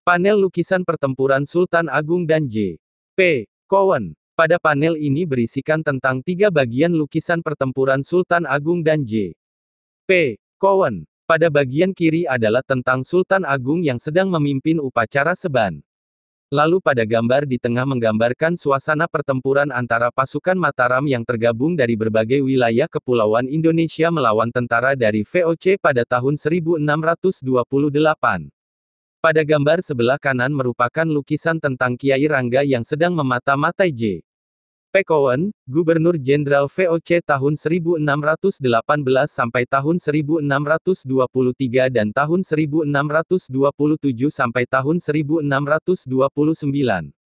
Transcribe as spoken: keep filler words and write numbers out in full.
Panel lukisan pertempuran Sultan Agung dan J P Cowen. Pada panel ini berisikan tentang tiga bagian lukisan pertempuran Sultan Agung dan J P Cowen. Pada bagian kiri adalah tentang Sultan Agung yang sedang memimpin upacara seban. Lalu pada gambar di tengah menggambarkan suasana pertempuran antara pasukan Mataram yang tergabung dari berbagai wilayah kepulauan Indonesia melawan tentara dari V O C pada tahun seribu enam ratus dua puluh delapan. Pada gambar sebelah kanan merupakan lukisan tentang Kiai Rangga yang sedang memata-matai J P Cowen, Gubernur Jenderal V O C tahun seribu enam ratus delapan belas sampai tahun seribu enam ratus dua puluh tiga dan tahun seribu enam ratus dua puluh tujuh sampai tahun seribu enam ratus dua puluh sembilan.